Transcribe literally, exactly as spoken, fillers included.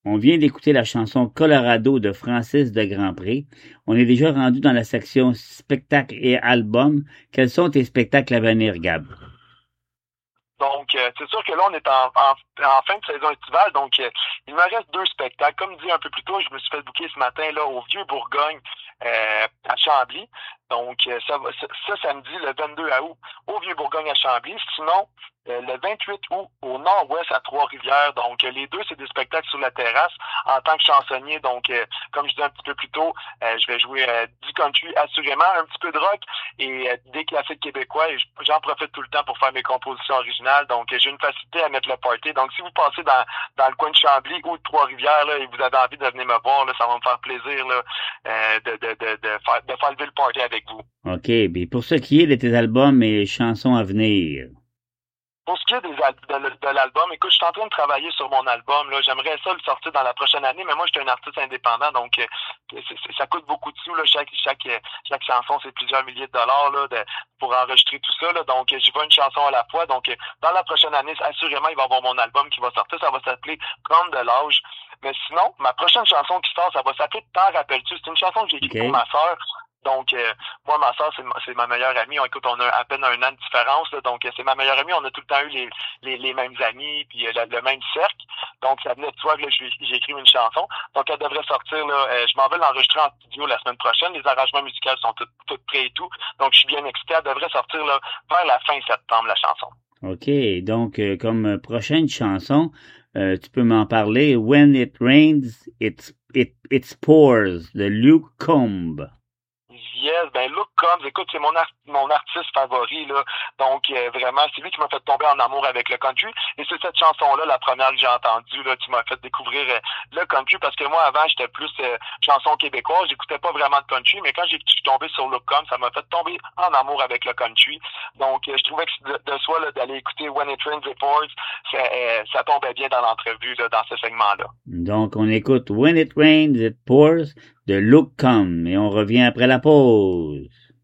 On vient d'écouter la chanson Colorado de Francis de Grandpré. On est déjà rendu dans la section spectacle et album. Quels sont tes spectacles à venir, Gab? Donc, euh, c'est sûr que là, on est en, en, en fin de saison estivale, donc euh, il me reste deux spectacles. Comme dit un peu plus tôt, je me suis fait booker ce matin là au Vieux-Bourgogne euh, à Chambly. Donc, euh, ça, va, ça, ça, samedi, le vingt-deux août, au Vieux-Bourgogne à Chambly. Sinon, euh, le vingt-huit août, au Nord-Ouest à Trois-Rivières. Donc, euh, les deux, c'est des spectacles sur la terrasse en tant que chansonnier. Donc, euh, comme je disais un petit peu plus tôt, euh, je vais jouer euh, du country assurément, un petit peu de rock et euh, des classiques québécois. Et j'en profite tout le temps pour faire mes compositions originales. Donc, euh, j'ai une facilité à mettre le party. Donc, si vous passez dans, dans le coin de Chambly ou de Trois-Rivières là, et vous avez envie de venir me voir, là, ça va me faire plaisir là, euh, de, de, de, de, faire, de faire lever le party avec vous. OK. Bien, pour ce qui est de tes albums et chansons à venir. Pour ce qui est des al- de, de l'album, écoute, je suis en train de travailler sur mon album. Là, j'aimerais ça le sortir dans la prochaine année, mais moi, je suis un artiste indépendant, donc euh, c'est, c'est, ça coûte beaucoup de sous. Là, chaque chaque chaque chanson, c'est plusieurs milliers de dollars là, de, pour enregistrer tout ça. Là, donc, j'y vais une chanson à la fois. Donc, euh, dans la prochaine année, assurément, il va y avoir mon album qui va sortir. Ça va s'appeler Prendre de l'âge. Mais sinon, ma prochaine chanson qui sort, ça va s'appeler T'en rappelles-tu? C'est une chanson que j'ai écrite OK. pour ma sœur. Donc, euh, moi, ma soeur, c'est, c'est ma meilleure amie. On, écoute, on a à peine un an de différence. Là, donc, euh, c'est ma meilleure amie. On a tout le temps eu les, les, les mêmes amis, puis euh, le, le même cercle. Donc, ça venait de toi que là, j'ai, j'ai écrit une chanson. Donc, elle devrait sortir. Là, euh, je m'en vais l'enregistrer en studio la semaine prochaine. Les arrangements musicaux sont tous tout prêts et tout. Donc, je suis bien excité. Elle devrait sortir là, vers la fin septembre, la chanson. OK. Donc, euh, comme prochaine chanson, euh, tu peux m'en parler. When it rains, it, it, it pours, de Luke Combs. Yes, ben Luke Combs, écoute, c'est mon art- mon artiste favori là. Donc euh, vraiment, c'est lui qui m'a fait tomber en amour avec le country. Et c'est cette chanson-là, la première que j'ai entendue, là, qui m'a fait découvrir euh, le country. Parce que moi, avant, j'étais plus euh, chanson québécoise. J'écoutais pas vraiment de country, mais quand j'ai je suis tombé sur Luke Combs, ça m'a fait tomber en amour avec le country. Donc, euh, je trouvais que de, de soi là, d'aller écouter When It Rains It Pours, ça, euh, ça tombait bien dans l'entrevue, là, dans ce segment-là. Donc, on écoute When it rains, it pours de Luke Combs et on revient après la pause.